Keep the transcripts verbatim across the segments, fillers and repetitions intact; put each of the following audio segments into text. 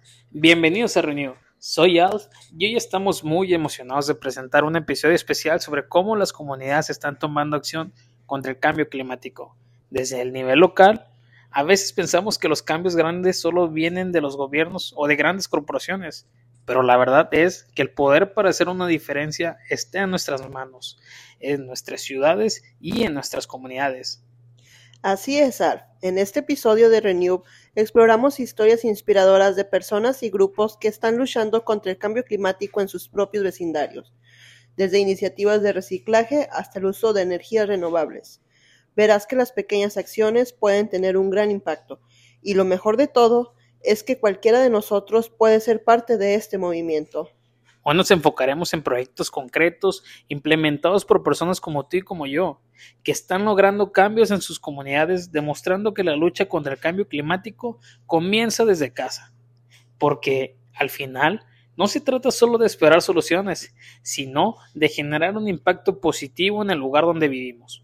Bienvenidos a Renew, soy Alf y hoy estamos muy emocionados de presentar un episodio especial sobre cómo las comunidades están tomando acción contra el cambio climático. Desde el nivel local, a veces pensamos que los cambios grandes solo vienen de los gobiernos o de grandes corporaciones, pero la verdad es que el poder para hacer una diferencia está en nuestras manos, en nuestras ciudades y en nuestras comunidades. Así es, Alf. En este episodio de Renew exploramos historias inspiradoras de personas y grupos que están luchando contra el cambio climático en sus propios vecindarios, desde iniciativas de reciclaje hasta el uso de energías renovables. Verás que las pequeñas acciones pueden tener un gran impacto, y lo mejor de todo es que cualquiera de nosotros puede ser parte de este movimiento. Hoy nos enfocaremos en proyectos concretos implementados por personas como tú y como yo, que están logrando cambios en sus comunidades, demostrando que la lucha contra el cambio climático comienza desde casa. Porque, al final, no se trata solo de esperar soluciones, sino de generar un impacto positivo en el lugar donde vivimos.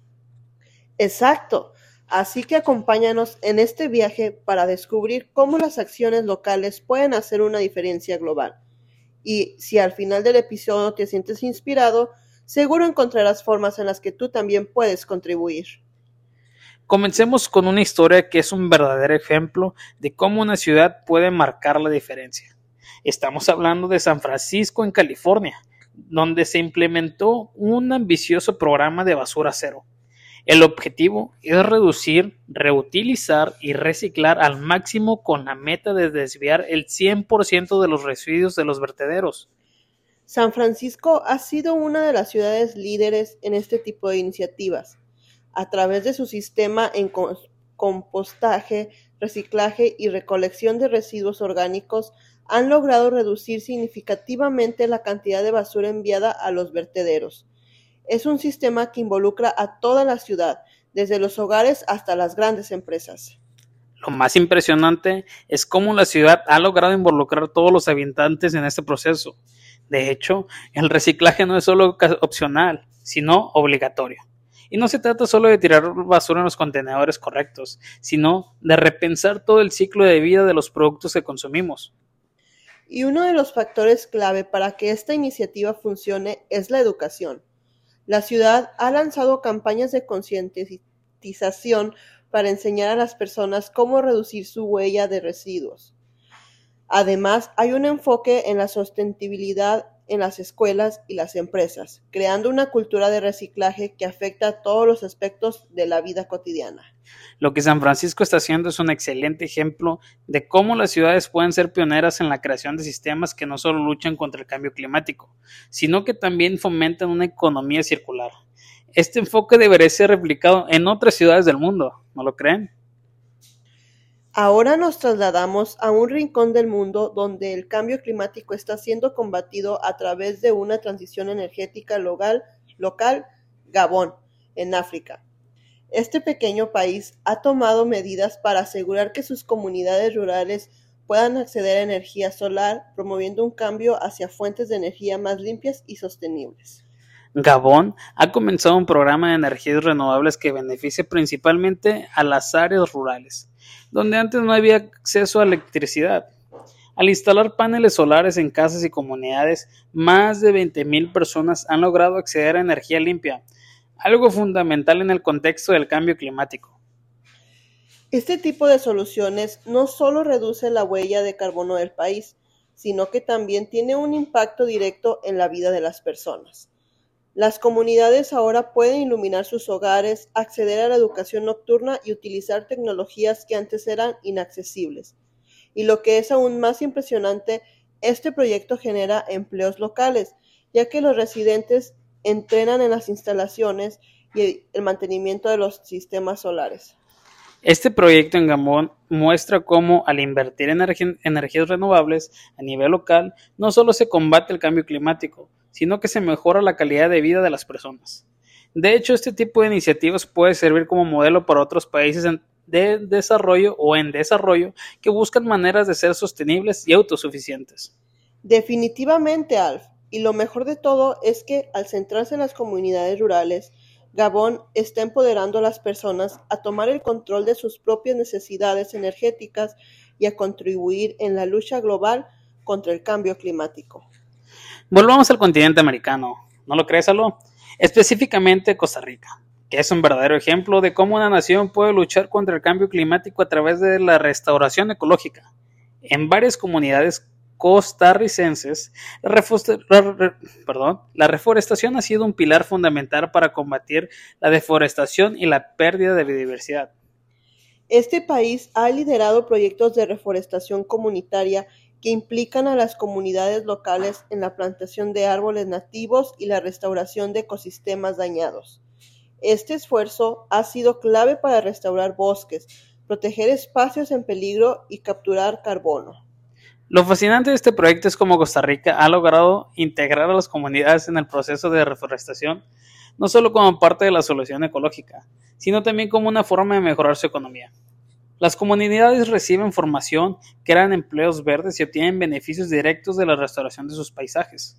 Exacto. Así que acompáñanos en este viaje para descubrir cómo las acciones locales pueden hacer una diferencia global. Y si al final del episodio te sientes inspirado, seguro encontrarás formas en las que tú también puedes contribuir. Comencemos con una historia que es un verdadero ejemplo de cómo una ciudad puede marcar la diferencia. Estamos hablando de San Francisco, en California, donde se implementó un ambicioso programa de basura cero. El objetivo es reducir, reutilizar y reciclar al máximo con la meta de desviar el cien por ciento de los residuos de los vertederos. San Francisco ha sido una de las ciudades líderes en este tipo de iniciativas. A través de su sistema en compostaje, reciclaje y recolección de residuos orgánicos, han logrado reducir significativamente la cantidad de basura enviada a los vertederos. Es un sistema que involucra a toda la ciudad, desde los hogares hasta las grandes empresas. Lo más impresionante es cómo la ciudad ha logrado involucrar a todos los habitantes en este proceso. De hecho, el reciclaje no es solo opcional, sino obligatorio. Y no se trata solo de tirar basura en los contenedores correctos, sino de repensar todo el ciclo de vida de los productos que consumimos. Y uno de los factores clave para que esta iniciativa funcione es la educación. La ciudad ha lanzado campañas de concientización para enseñar a las personas cómo reducir su huella de residuos. Además, hay un enfoque en la sostenibilidad en las escuelas y las empresas, creando una cultura de reciclaje que afecta a todos los aspectos de la vida cotidiana. Lo que San Francisco está haciendo es un excelente ejemplo de cómo las ciudades pueden ser pioneras en la creación de sistemas que no solo luchan contra el cambio climático, sino que también fomentan una economía circular. Este enfoque debería ser replicado en otras ciudades del mundo, ¿no lo creen? Ahora nos trasladamos a un rincón del mundo donde el cambio climático está siendo combatido a través de una transición energética local, local, Gabón, en África. Este pequeño país ha tomado medidas para asegurar que sus comunidades rurales puedan acceder a energía solar, promoviendo un cambio hacia fuentes de energía más limpias y sostenibles. Gabón ha comenzado un programa de energías renovables que beneficia principalmente a las áreas rurales, donde antes no había acceso a electricidad. Al instalar paneles solares en casas y comunidades, más de veinte mil personas han logrado acceder a energía limpia, algo fundamental en el contexto del cambio climático. Este tipo de soluciones no solo reduce la huella de carbono del país, sino que también tiene un impacto directo en la vida de las personas. Las comunidades ahora pueden iluminar sus hogares, acceder a la educación nocturna y utilizar tecnologías que antes eran inaccesibles. Y lo que es aún más impresionante, este proyecto genera empleos locales, ya que los residentes entrenan en las instalaciones y el mantenimiento de los sistemas solares. Este proyecto en Gabón muestra cómo al invertir en energ- energías renovables a nivel local, no solo se combate el cambio climático, sino que se mejora la calidad de vida de las personas. De hecho, este tipo de iniciativas puede servir como modelo para otros países en de desarrollo o en desarrollo que buscan maneras de ser sostenibles y autosuficientes. Definitivamente, Alf. Y lo mejor de todo es que, al centrarse en las comunidades rurales, Gabón está empoderando a las personas a tomar el control de sus propias necesidades energéticas y a contribuir en la lucha global contra el cambio climático. Volvamos al continente americano, ¿no lo crees, Aló? Específicamente Costa Rica, que es un verdadero ejemplo de cómo una nación puede luchar contra el cambio climático a través de la restauración ecológica. En varias comunidades costarricenses, la, refoster, la, perdón, la reforestación ha sido un pilar fundamental para combatir la deforestación y la pérdida de biodiversidad. Este país ha liderado proyectos de reforestación comunitaria que implican a las comunidades locales en la plantación de árboles nativos y la restauración de ecosistemas dañados. Este esfuerzo ha sido clave para restaurar bosques, proteger espacios en peligro y capturar carbono. Lo fascinante de este proyecto es cómo Costa Rica ha logrado integrar a las comunidades en el proceso de reforestación, no solo como parte de la solución ecológica, sino también como una forma de mejorar su economía. Las comunidades reciben formación, crean empleos verdes y obtienen beneficios directos de la restauración de sus paisajes.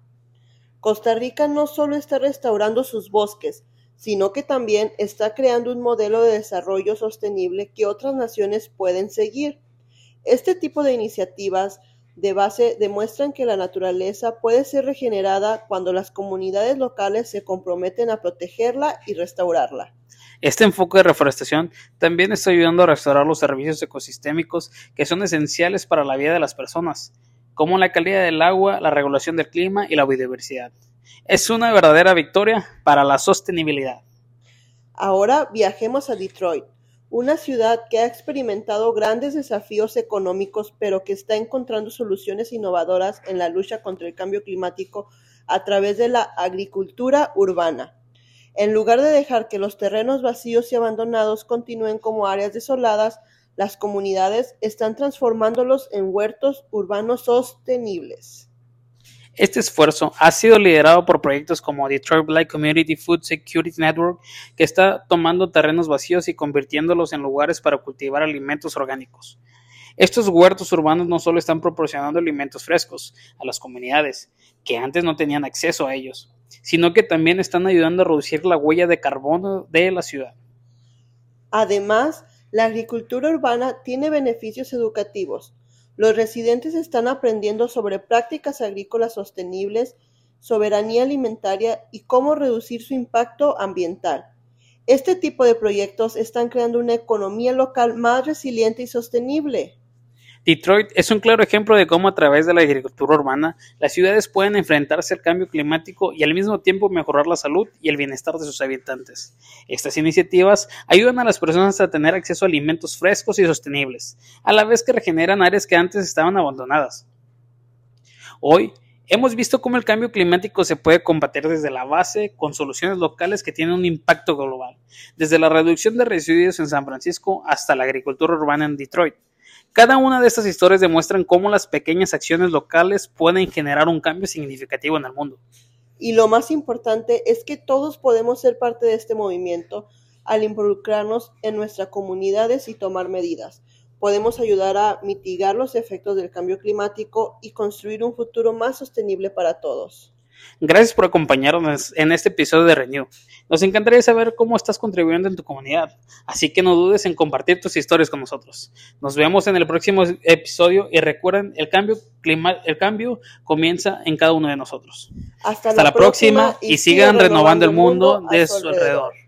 Costa Rica no solo está restaurando sus bosques, sino que también está creando un modelo de desarrollo sostenible que otras naciones pueden seguir. Este tipo de iniciativas de base demuestran que la naturaleza puede ser regenerada cuando las comunidades locales se comprometen a protegerla y restaurarla. Este enfoque de reforestación también está ayudando a restaurar los servicios ecosistémicos que son esenciales para la vida de las personas, como la calidad del agua, la regulación del clima y la biodiversidad. Es una verdadera victoria para la sostenibilidad. Ahora viajemos a Detroit, una ciudad que ha experimentado grandes desafíos económicos, pero que está encontrando soluciones innovadoras en la lucha contra el cambio climático a través de la agricultura urbana. En lugar de dejar que los terrenos vacíos y abandonados continúen como áreas desoladas, las comunidades están transformándolos en huertos urbanos sostenibles. Este esfuerzo ha sido liderado por proyectos como Detroit Black Community Food Security Network, que está tomando terrenos vacíos y convirtiéndolos en lugares para cultivar alimentos orgánicos. Estos huertos urbanos no solo están proporcionando alimentos frescos a las comunidades, que antes no tenían acceso a ellos, sino que también están ayudando a reducir la huella de carbono de la ciudad. Además, la agricultura urbana tiene beneficios educativos. Los residentes están aprendiendo sobre prácticas agrícolas sostenibles, soberanía alimentaria y cómo reducir su impacto ambiental. Este tipo de proyectos están creando una economía local más resiliente y sostenible. Detroit es un claro ejemplo de cómo a través de la agricultura urbana las ciudades pueden enfrentarse al cambio climático y al mismo tiempo mejorar la salud y el bienestar de sus habitantes. Estas iniciativas ayudan a las personas a tener acceso a alimentos frescos y sostenibles, a la vez que regeneran áreas que antes estaban abandonadas. Hoy hemos visto cómo el cambio climático se puede combatir desde la base con soluciones locales que tienen un impacto global, desde la reducción de residuos en San Francisco hasta la agricultura urbana en Detroit. Cada una de estas historias demuestran cómo las pequeñas acciones locales pueden generar un cambio significativo en el mundo. Y lo más importante es que todos podemos ser parte de este movimiento al involucrarnos en nuestras comunidades y tomar medidas. Podemos ayudar a mitigar los efectos del cambio climático y construir un futuro más sostenible para todos. Gracias por acompañarnos en este episodio de Renew. Nos encantaría saber cómo estás contribuyendo en tu comunidad, así que no dudes en compartir tus historias con nosotros. Nos vemos en el próximo episodio y recuerden, el cambio, clima, el cambio comienza en cada uno de nosotros. Hasta, Hasta la, la próxima, próxima y sigan renovando el mundo de su alrededor.